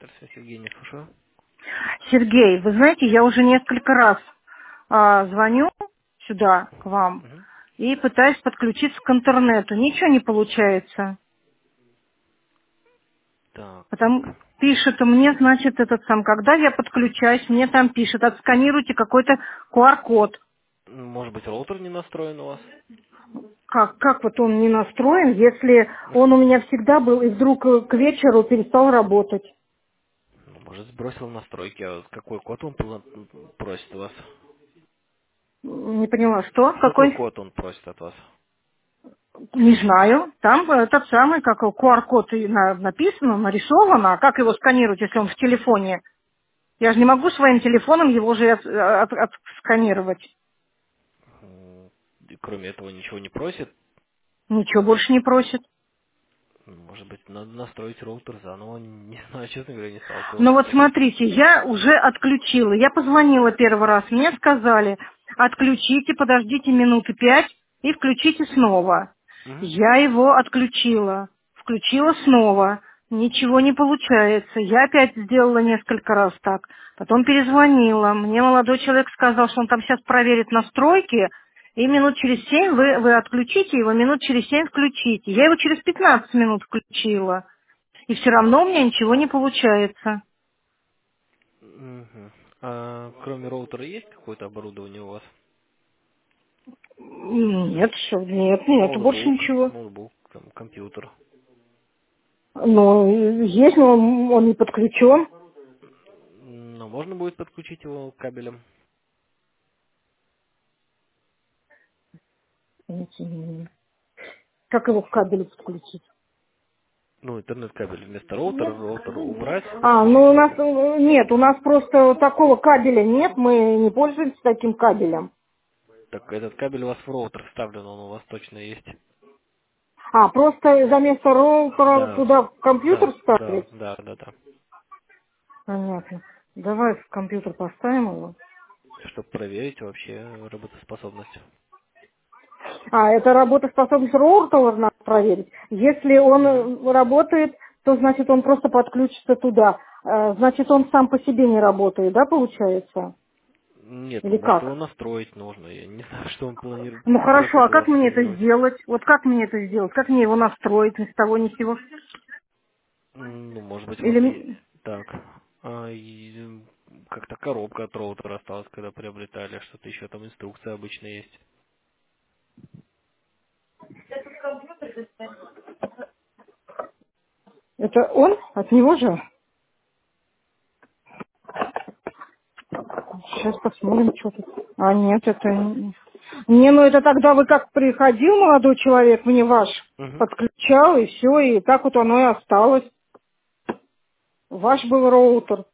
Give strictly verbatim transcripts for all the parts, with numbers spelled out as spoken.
Здравствуйте, Евгений, слушаю. Сергей, вы знаете, я уже несколько раз а, звоню сюда к вам Мгм. и пытаюсь подключиться к интернету. Ничего не получается. Так, Потому пишет мне, значит, этот сам, когда я подключаюсь, мне там пишет, отсканируйте какой-то ку ар код. м, может быть, роутер не настроен у вас? Как, как вот он не настроен, если Ну, он у меня всегда был и вдруг э, к вечеру перестал работать? ну, может, сбросил настройки, а какой код он пла- просит у вас? Не поняла, что? Какой Какой? код он просит от вас? Не знаю. Там этот самый, как его, ку ар код и на- написано, нарисовано. А как его сканировать, если он в телефоне? Я же не могу своим телефоном его же от- от- отсканировать. М, и кроме этого ничего не просит? Ничего больше не просит. М, Может быть, надо настроить роутер заново? Не знаю, честно говоря, не Ну сталкивался с вот таким. смотрите, я уже отключила. Я позвонила первый раз, мне сказали, отключите, подождите минуты пять и включите снова. Мгм. Я его отключила, включила снова. Ничего не получается. Я опять сделала несколько раз так. Потом перезвонила. Мне молодой человек сказал, что он там сейчас проверит настройки, и минут через семь вы, вы отключите его, минут через семь включите. Я его через пятнадцать минут включила. И все равно у меня ничего не получается. Мгм. А кроме роутера есть какое-то оборудование у вас? Нет, всё, нет, нет, больше Ноутбук, ничего. ноутбук, там, компьютер. Но есть, но он, он не подключен. Но можно будет подключить его кабелем? Как его к кабелю подключить? Ну, интернет-кабель вместо роутера, роутер убрать, А, ну подключить у нас его. э, нет, у нас просто такого кабеля нет, мы не пользуемся таким кабелем. Так этот кабель у вас в роутер вставлен, он у вас точно есть. А, просто за место роутера Да, туда компьютер да, да, ставить? да, да, да. Понятно. Давай в компьютер поставим его. Чтобы проверить вообще работоспособность. А, это работоспособность роутера надо проверить. Если он Мгм. э, работает, то значит он просто подключится туда. Э, Значит он сам по себе не работает, да, получается? Нет, ну Или может его как? настроить нужно. Я не знаю, что он планирует, Ну как хорошо, а это у как вас мне это сканировать. сделать? Вот как мне это сделать? Как мне его настроить ни с того ни с сего? М, Ну, может быть, у вас и Или так. А, и, м, как-то коробка от роутера осталась, когда приобретали, что-то еще там инструкция обычно есть. это он? От него же? Сейчас посмотрим, что тут. А нет, это... не- Не, ну это тогда вы как приходил, молодой человек, мне ваш Угу. подключал, и все, и так вот оно и осталось. Ваш был роутер.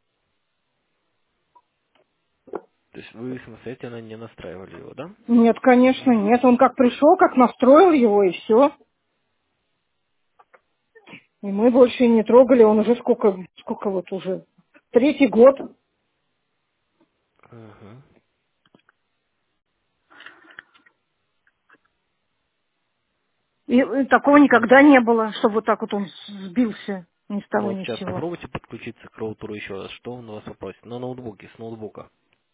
То есть вы самостоятельно не настраивали его, да? Нет, конечно, нет. Он как пришел, как настроил его, и все. И мы больше не трогали. Он уже сколько, сколько вот уже? Третий год. Ага. И, и такого никогда не было, чтобы вот так вот он сбился ни с Ну того вот ни с сейчас сего. попробуйте подключиться к роутеру еще раз. Что он у вас попросит? На ноутбуке, с ноутбука.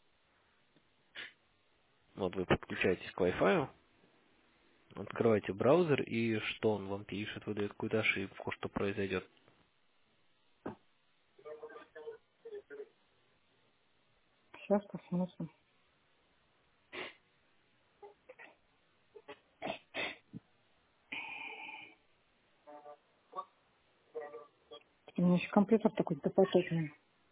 Вот вы подключаетесь к Wi-Fi, открываете браузер, и что он вам пишет, выдает какую-то ошибку, что произойдет. Сейчас посмотрим. У меня еще компьютер такой допотопный.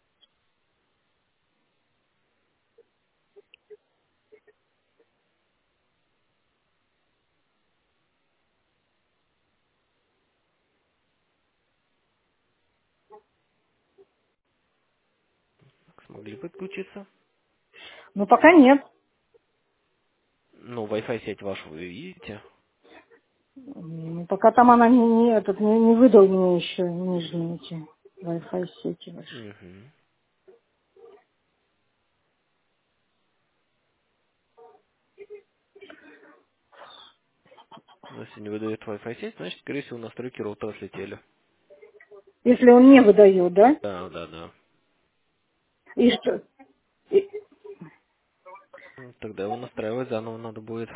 Смогли подключиться? Но пока нет. Ну, Wi-Fi сеть вашу вы видите. М, Пока там она не, не, этот, не, не выдал мне еще нижние эти Wi-Fi сети ваши. Угу. Но если не выдает Wi-Fi сеть, значит, скорее всего, настройки роутера слетели. Если он не выдает, да? Да, да, да. И что? И- Ну, тогда его настраивать заново надо будет.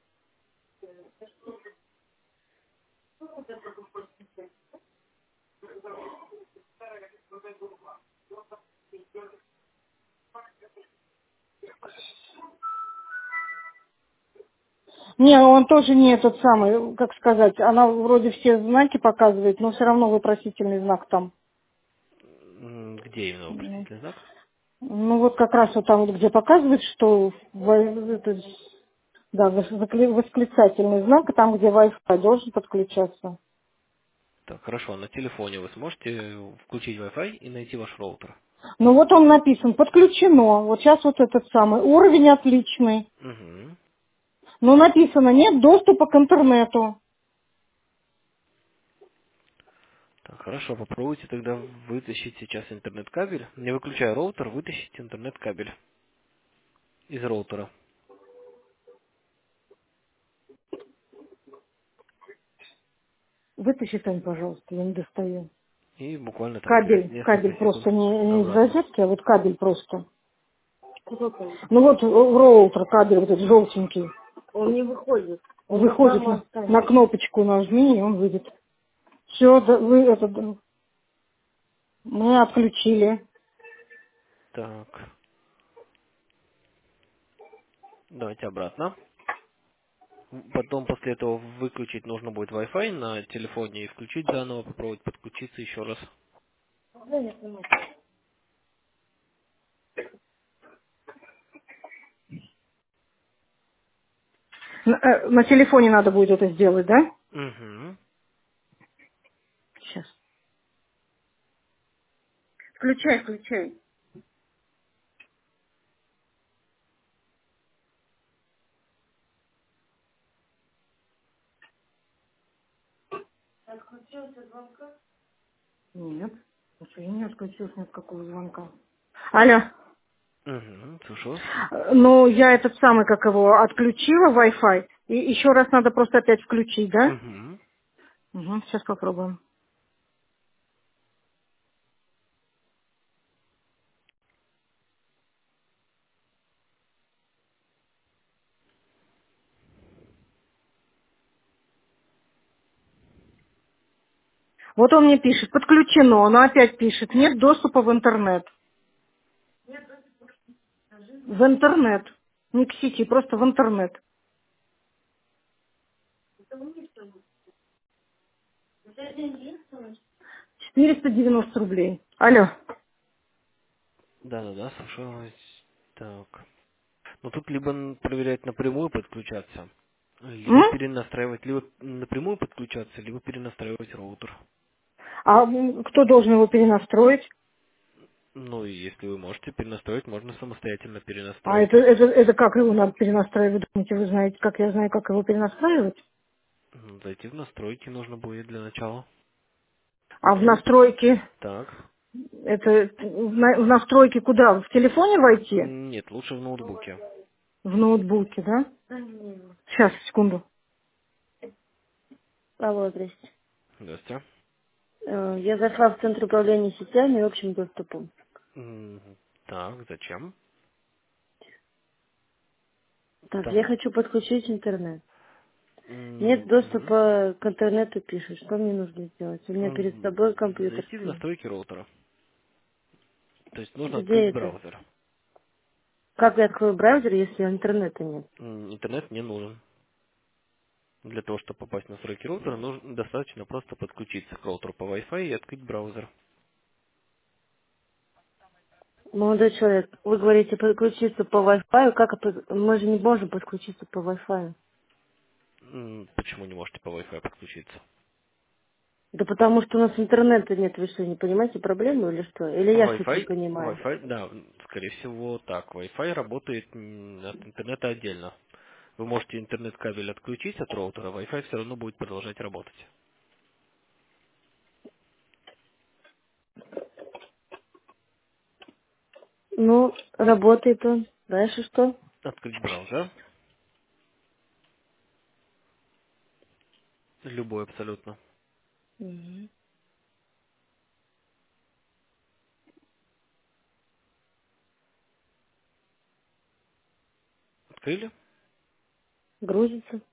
Не, он тоже не этот самый, как сказать, она вроде все знаки показывает, но все равно вопросительный знак там. М, Где именно М. вопросительный знак? Ну вот как раз вот там, вот, где показывает, что во- это, да, вос- закли- восклицательный знак, и там, где Wi-Fi должен подключаться. Так, хорошо, на телефоне вы сможете включить Wi-Fi и найти ваш роутер? Ну вот он написан, подключено. Вот сейчас вот этот самый уровень отличный. Угу. Но написано, нет доступа к интернету. Так, хорошо, попробуйте тогда вытащить сейчас интернет-кабель. Не выключая роутер, вытащите интернет-кабель из роутера. Вытащи, Тань, пожалуйста, я не достаю. И буквально там не- Кабель, несколько кабель секунд просто не, не из обратно. розетки, а вот кабель просто. Ну вот в роутер кабель вот этот желтенький. Он не выходит. Он выходит на, на кнопочку нажми, и он выйдет. Все, вы это, да, мы отключили. Так, давайте обратно. Потом после этого выключить нужно будет Wi-Fi на телефоне и включить заново, попробовать подключиться еще раз. На, э, на телефоне надо будет это сделать, да? Угу. Сейчас. Включай, включай. Нет. Слушай, я не отключилась ни от какого звонка. Алло. Угу, слушаю вас. Э, Ну, я этот самый, как его, отключила Wi-Fi. И еще раз надо просто опять включить, да? Угу. Угу, сейчас попробуем. Вот он мне пишет, подключено, но опять пишет, нет доступа в интернет. В интернет. Не к сети, просто в интернет. четыреста девяносто рублей. Алло. Да-да-да, слушаю вас. Так. Ну тут либо н- проверять напрямую подключаться, либо М? перенастраивать, либо напрямую подключаться, либо перенастраивать роутер. А м, кто должен его перенастроить? Ну и если вы можете перенастроить, можно самостоятельно А перенастроить. это, это, это как его надо перенастраивать? Думаете, вы знаете, как я знаю, как его перенастраивать? Ну, зайти в настройки нужно будет для начала. А в Или настройки, так. это в на- в настройки куда? В телефоне войти? Нет, лучше в ноутбуке. В ноутбуке, да? Сейчас, секунду. Алло, здрасте. Здрасте. Э, Я зашла в Центр управления сетями и общим доступом. М, Так, зачем? Так, я Там. хочу подключить интернет. Нет м, мгм. доступа к интернету, пишет. Что мне нужно сделать? У меня перед М, собой компьютер Зайти в стоит. настройки роутера. То есть нужно открыть Где это? браузер. Как я открою браузер, если интернета нет? М, Интернет не нужен. Для того, чтобы попасть в настройки роутера, нужно достаточно просто подключиться к роутеру по Wi-Fi и открыть браузер. Молодой человек, вы говорите подключиться по Wi-Fi, как это? Мы же не можем подключиться по Wi-Fi. М, Почему не можете по Wi-Fi подключиться? Да потому что у нас интернета нет, вы что, не понимаете проблему или что? Или я что-то не Wi-Fi, понимаю? Wi-Fi, да, скорее всего так. Wi-Fi работает м, от интернета отдельно. Вы можете интернет-кабель отключить от роутера, Wi-Fi все равно будет продолжать работать. Ну, работает он. Дальше что? Открыть браузер, любой абсолютно. Мгм. Открыли? Грузится.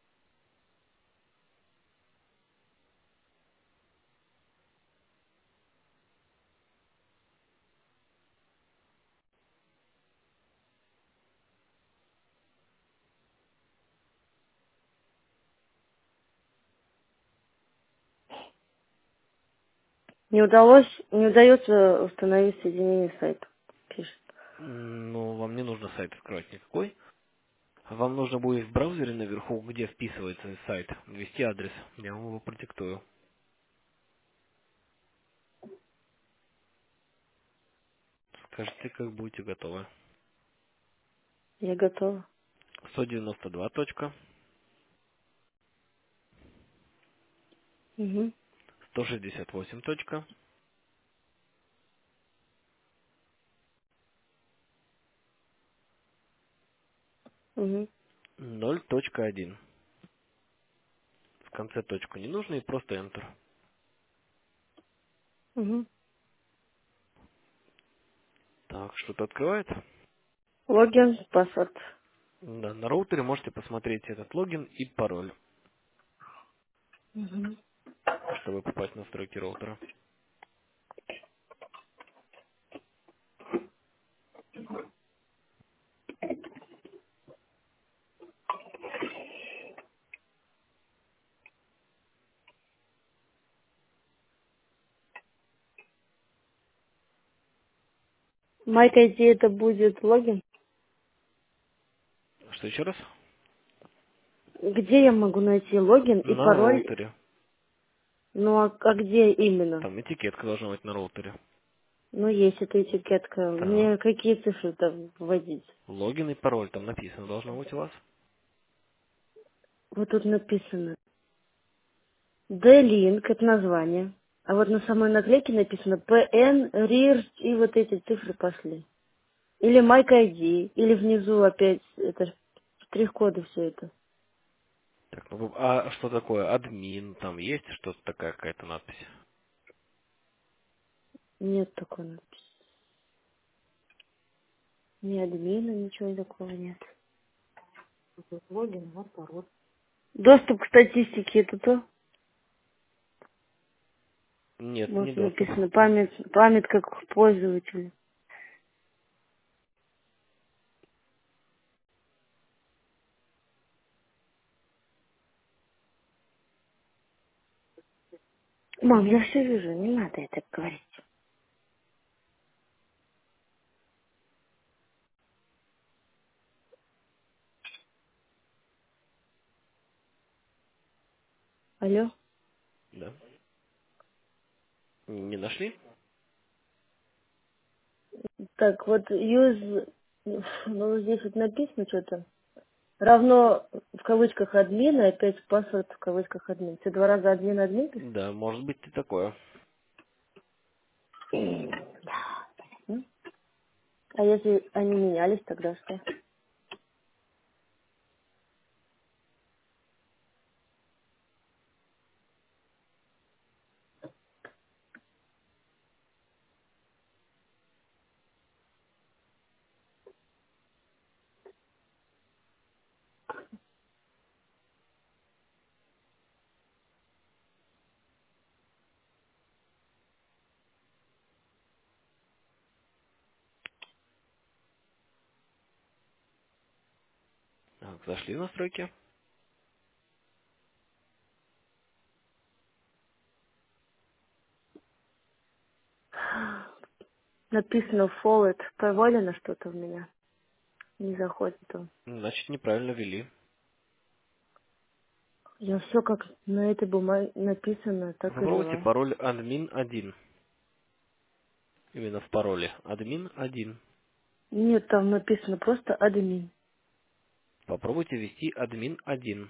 Не удалось, не удается установить соединение сайта. Пишет. Ну, вам не нужно сайт открывать никакой. Вам нужно будет в браузере наверху, где вписывается сайт, ввести адрес. Я вам его продиктую. Скажите, как будете готовы. Я готова. сто девяносто два точка Угу. сто шестьдесят восемь точка Угу. ноль точка один. В конце точку не нужно и просто Enter. Угу. Так, что-то открывает? Логин, паспорт. Да, на роутере можете посмотреть этот логин и пароль, Угу. чтобы попасть в настройки роутера. Майк ай ди это будет логин? Что еще раз? Где я могу найти логин и На пароль? роутере. Ну а, а где именно? Там этикетка должна быть на роутере. Ну есть эта этикетка. Так. Мне какие цифры там вводить? Логин и пароль там написано должно быть у вас. Вот тут написано. D-Link, это название. А вот на самой наклейке написано пи эн, рир и вот эти цифры пошли. Или Майк ай ди, или внизу опять это ж штрих-коды все это. Так, ну, вы- а что такое? Админ, там есть что-то такая какая-то надпись? Нет такой надписи. Ни админа, ничего такого нет. Вот логин, вот пароль. Доступ к статистике это то? Нет, не Вот доступ. написано память, память как пользователя. Мам, я все вижу, не надо это говорить. Алло? Да. Не нашли? Так, вот use, ну здесь вот написано что-то. Равно в кавычках админ, и опять паспорт в кавычках админ. Все два раза админ, админ пишет? Да, может быть и такое. М? А если они менялись, тогда что? Так, зашли в настройки. Написано forward, провалено что-то в меня. Не заходит он. Значит, неправильно ввели. Я все как на этой бумаге написано, так и Попробуйте вела. пароль админ один. Именно в пароле. админ один. Нет, там написано просто админ. Попробуйте ввести админ один.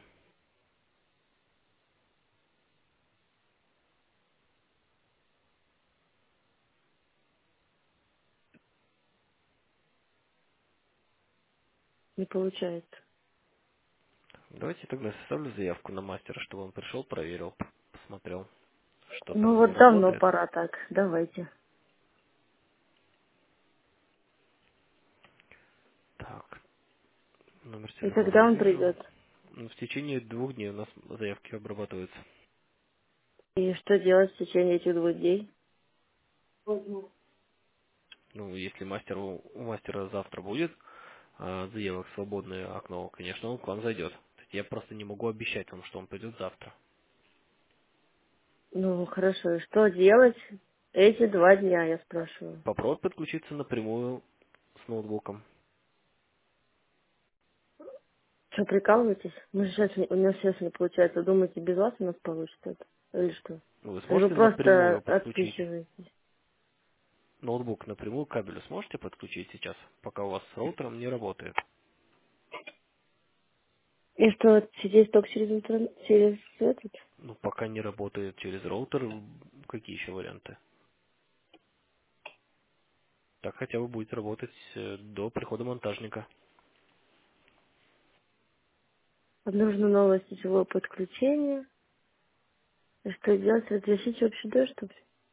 Не получается. Давайте тогда составлю заявку на мастера, чтобы он пришел, проверил, посмотрел, что Ну там не вот давно работает. пора так. Давайте. Так, Номер И телефона когда не он вижу. придет? Ну, В течение двух дней у нас заявки обрабатываются. И что делать в течение этих двух дней? Ну, если мастер, у у мастера завтра будет а, заявок свободное окно, конечно, он к вам зайдет. То есть я просто не могу обещать вам, что он придет завтра. Ну, хорошо. И что делать эти два дня, я спрашиваю? Попробуй подключиться напрямую с ноутбуком. Что, прикалываетесь? Мы же сейчас, не- у нас сейчас не получается. Думаете, без вас у нас получится это? Или что? Ну, Вы Или вы сможете просто напрямую подключить отписываетесь? ноутбук напрямую к кабелю? Сможете подключить сейчас, пока у вас с роутером не работает? И что, сидеть только через интернет, через этот? Ну, пока не работает через роутер, какие еще варианты? Так хотя бы будет работать э, до прихода монтажника. Нужно новое сетевое подключение. И что делать? Разрешить вообще доступ?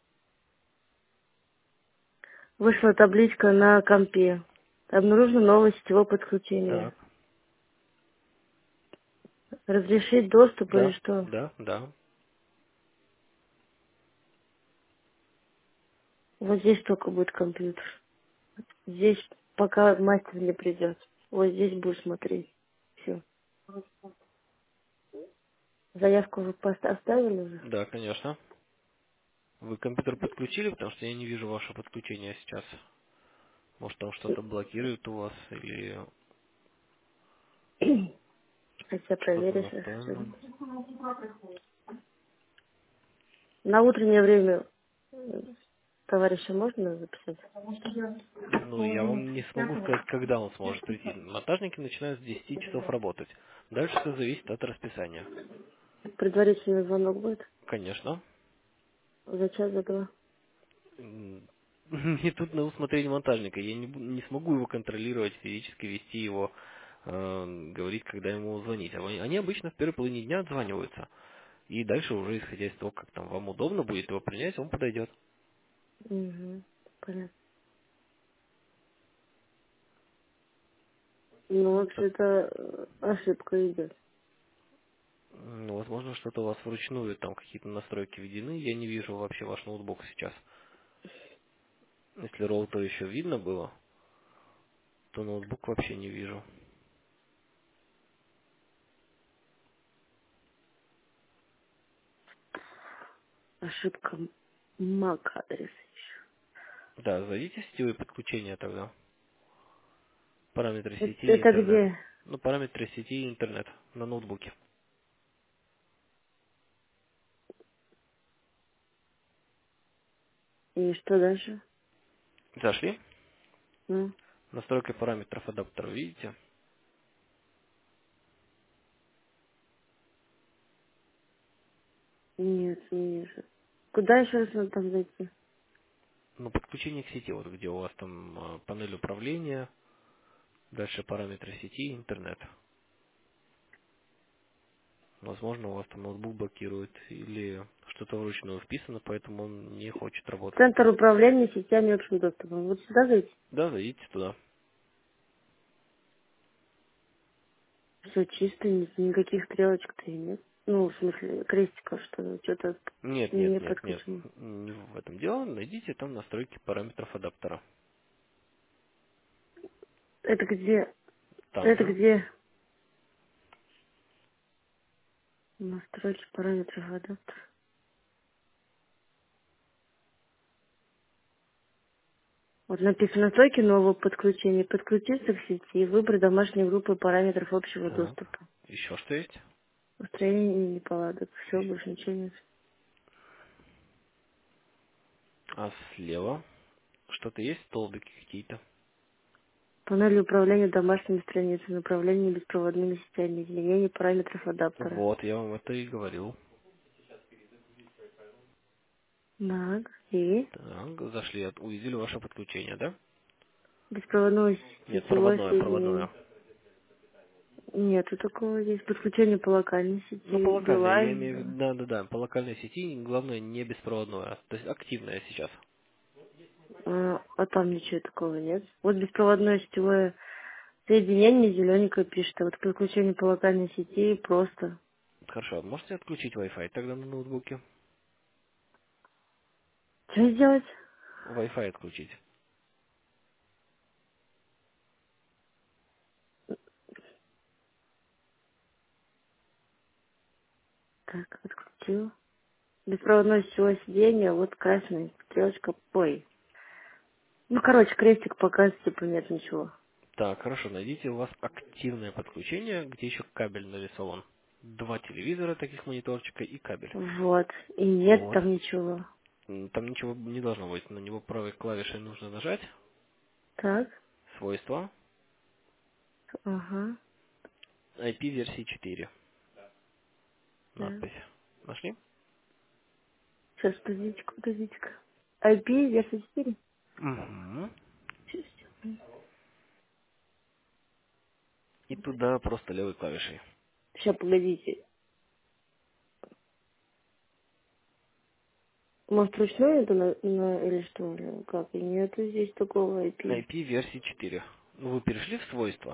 Вышла табличка на компе. Обнаружено новое сетевое подключение. Так, Разрешить доступ или да, что? да, да, Вот здесь только будет компьютер. Здесь пока мастер не придет. Вот здесь будешь смотреть. Все. Заявку вы пост- оставили уже? да, конечно. Вы компьютер подключили, потому что я не вижу ваше подключение сейчас. Может, там что-то блокирует у вас или Хотя что-то проверишь. настроено. На утреннее время э, товарища можно записать? Ну, я вам не смогу сказать, когда он сможет прийти. Монтажники начинают с десяти часов работать. Дальше все зависит от расписания. Предварительный звонок будет? Конечно. За час, за два? М, Не тут на усмотрение монтажника. Я не, бу- не смогу его контролировать, физически вести его, э, говорить, когда ему звонить. А Они они обычно в первой половине дня отзваниваются. И дальше уже, исходя из того, как там вам удобно будет его принять, он подойдет. Угу. Понятно. Ну, Так, вообще-то э, ошибка идет. ну, возможно, что-то у вас вручную, там какие-то настройки введены. Я не вижу вообще ваш ноутбук сейчас. Если роутер еще видно было, то ноутбук вообще не вижу. Ошибка мак адреса еще. Да, зайдите в сетевые подключения тогда. Параметры Это, сети и это интернет. где? Ну, параметры сети и интернет на ноутбуке. И что дальше? Зашли? Ну, Настройка параметров адаптера, видите? нет, не вижу. Куда еще раз надо там зайти? Ну, подключение к сети, вот где у вас там э, панель управления, дальше параметры сети и интернет. Возможно, у вас там ноутбук блокирует или что-то вручную вписано, поэтому он не хочет работать. Центр управления сетями общим доступом. Вот сюда зайти? Да, зайдите туда. Все чисто, ни- никаких стрелочек-то и нет. Ну, в смысле, крестиков, что что-то Нет, нет, не нет, нет. подключено. Не в этом дело. Найдите там настройки параметров адаптера. Это где? Там Это же. где? Настройки параметров адаптера. Вот написано настройки нового подключения. Подключиться к сети, выбор домашней группы параметров общего Так. доступа. Еще что есть? Устранение неполадок. Все, И- больше ничего нет. А слева что-то есть? Столбики какие-то? Панель управления домашними страницами, управление беспроводными сетями, изменение параметров адаптера. Вот, я вам это и говорил. Так, и Так, зашли, от- увидели ваше подключение, да? беспроводное Нет, сетевое проводное, соединение. проводное. Нету такого здесь. Подключение по локальной Ну, по сети, локальной, я Билайн, имею в да. виду, да, да, да, по локальной сети, главное, не беспроводное, то есть активное сейчас. А, а там ничего такого нет. Вот беспроводное сетевое Соединение зелененькое пишет, а вот подключение по локальной сети просто. Хорошо, можете отключить Wi-Fi тогда на ноутбуке? Что сделать? Wi-Fi отключить. Так, отключил. Беспроводное сетевое сиденье, вот красная стрелочка, ой. Ну, короче, крестик показывает, типа нет ничего. Так, хорошо, найдите у вас активное подключение, где еще кабель нарисован. Два телевизора, таких мониторчика и кабель. Вот. И нет Вот. там ничего. М, Там ничего не должно быть. На него правой клавишей нужно нажать. Так, Свойства. ага. ай пи версии четыре. Так. Надпись. Нашли? Сейчас, подождите-ка, подождите-ка. ай пи версия четыре? Угу. И туда просто левой клавишей. Сейчас, погодите. Может, ручной это на, на- или что? Или как? И нету здесь такого ай пи. ай пи версии четыре. Ну, вы перешли в свойства?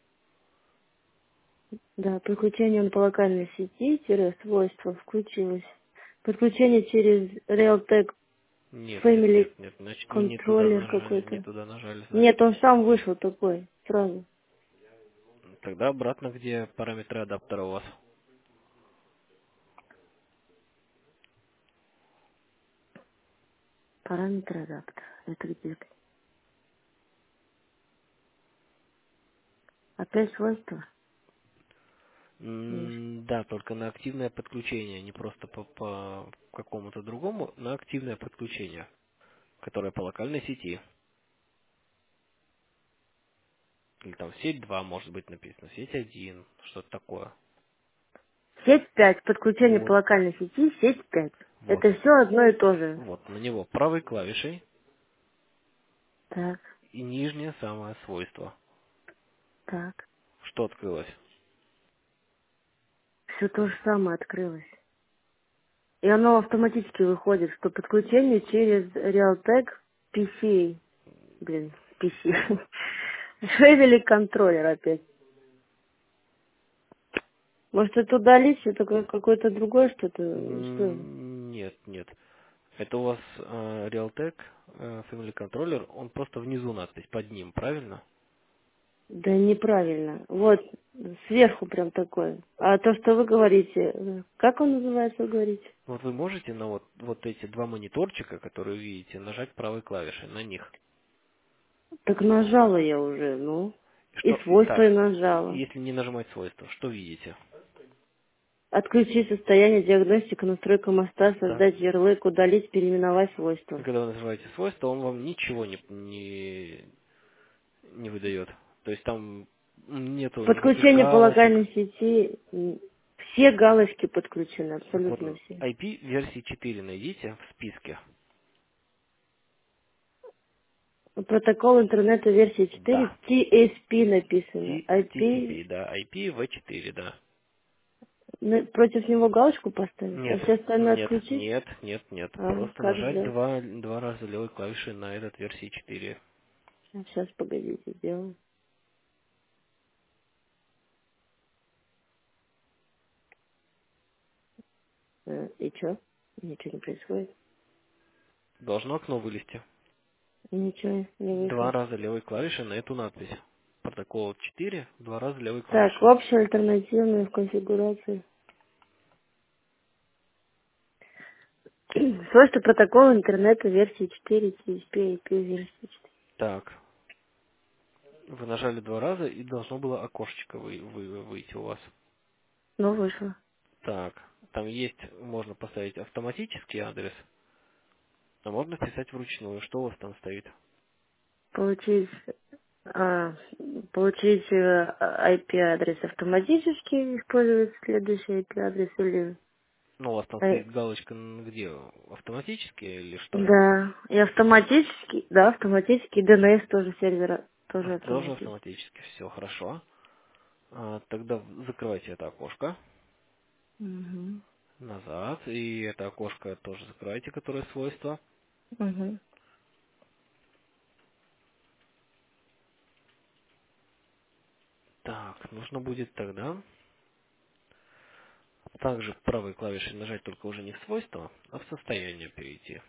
Да, подключение по локальной сети, тире, свойства включилось. Подключение через Realtek Нет, нет, Family нет, нет. Значит, не, не туда контроллер нажали, не какой-то. туда нажали, значит. Нет, он сам вышел такой, сразу. Тогда обратно, где параметры адаптера у вас. Параметры адаптера. Это где? Опять свойства? Нет. М, Да, только на активное подключение, не просто по, по какому-то другому, на активное подключение, которое по локальной сети. Или там сеть два может быть написано, сеть один, что-то такое. Сеть пять. Подключение по Вот, локальной сети, сеть пять. вот, Это все одно и то же. вот, на него правой клавишей Так, и нижнее самое свойство. так. Что открылось? Все то же самое открылось. И оно автоматически выходит, что подключение через Realtek пи си. Блин, пи си. Family контроллер опять. Может, это удалить, это как- какое-то другое что-то? Что? М, Нет, нет. Это у вас э, Realtek э, Family Controller, он просто внизу надпись, под ним, правильно? Да неправильно. Вот, сверху прям такое. А то, что вы говорите, э, как он называется, вы говорите? Вот вы можете на вот, вот эти два мониторчика, которые видите, нажать правой клавишей на них. Так нажала я уже, ну. И Что, свойства так, и нажала. если не нажимать свойства, что видите? Отключить состояние, диагностика, настройка моста, Так. создать ярлык, удалить, переименовать И свойства. когда вы нажимаете свойства, он вам ничего не, не, не выдает. То есть там нету никаких Подключение по галочек. локальной сети, м, все галочки подключены, Вот абсолютно все. ай пи версии четыре найдите в списке. Протокол интернета версии четыре, Да. ти эс пи написано. T- ай пи, TCP, да, ай пи ви четыре, да. на- против него галочку поставить, а Нет, все остальное нет, отключить? нет, нет, нет. А, Просто как нажать сделать? два, два раза левой клавишей на этот версии четыре. Сейчас, погодите, сделаю. Э, И что? Ничего не происходит. Должно окно вылезти. Ничего не Два вышло. раза левой клавишей на эту надпись. Протокол четыре, два раза левой Так, клавишей. общая альтернативная в конфигурации. Свойства протокола интернета версии четыре, ти эс пи, ай пи версии четыре. Так, вы нажали два раза и должно было окошечко вы, вы- выйти у вас. Ну, вышло. Так, там есть, можно поставить автоматический адрес, а можно вписать вручную. Что у вас там стоит? Получить, а, получить э, ай пи-адрес автоматически, использовать следующий ай пи-адрес или... Ну, у вас там э, стоит галочка н- где? Автоматически или что? Да, и автоматически, да, автоматически, ди эн эс тоже сервера, тоже Тоже автоматически. автоматически. Все хорошо. А, тогда в- закрывайте это окошко Угу. назад. И это окошко тоже закрывайте, которое свойства. Угу. Так, нужно будет тогда также правой клавишей нажать, только уже не в свойства, а в состояние перейти.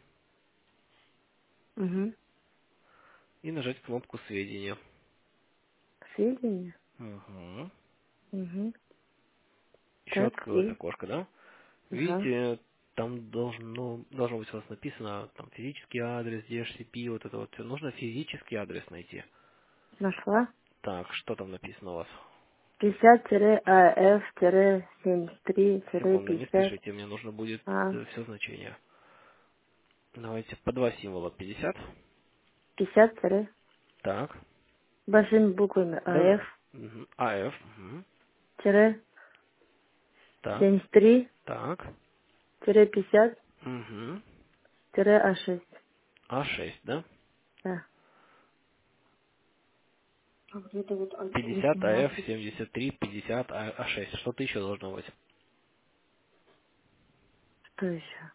Угу. И нажать кнопку сведения. Сведения. Угу. Угу. Еще Так, открылось и? окошко, да? Ага. Видите, там должно, должно быть у вас написано там физический адрес, ди эйч си пи, вот это вот все. Нужно физический адрес найти. Нашла. Так, что там написано у вас? пятьдесят А Ф семьдесят три Секунду, не пятьдесят. спешите, мне нужно будет А, все значения. Давайте по два символа. пятьдесят. пятьдесят Так. большими буквами А Ф Да-да. Угу. А Ф. Угу. тире Так. семьдесят три Так. тире пятьдесят Угу. тире А шесть. А шесть, да? Да. А где-то вот пятьдесят А Ф семьдесят три пятьдесят А шесть. Что-то еще должно быть. Что еще?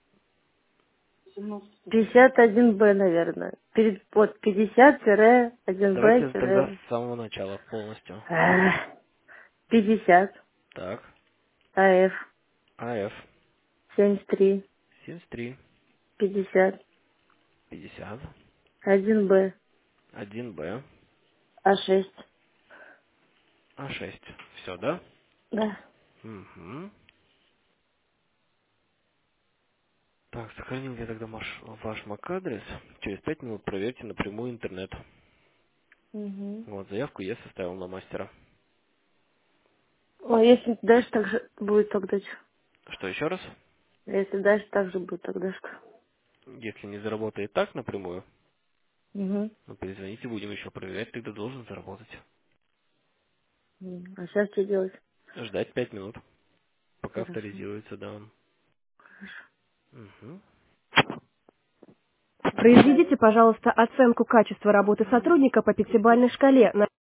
пятьдесят один Б, наверное. Перед, вот пятьдесят один Б Давайте тогда тире с самого начала полностью. пятьдесят Так. А Ф А Ф семьдесят три семьдесят три пятьдесят пятьдесят один Б один Б А шесть. А шесть. Все, да? Да. Угу. Так, сохранил я тогда ваш, ваш мак-адрес. Через пять минут проверьте напрямую интернет. Угу. Вот, заявку я составил на мастера. Ой, если дальше так же будет, тогда что? Что еще раз? Если дальше так же будет, тогда что? Если не заработает так напрямую, Угу. ну, перезвоните, будем еще проверять, тогда должен заработать. А сейчас что делать? Ждать пять минут, пока Хорошо. авторизируется, да. Угу. Произведите, пожалуйста, оценку качества работы сотрудника по пятибалльной шкале.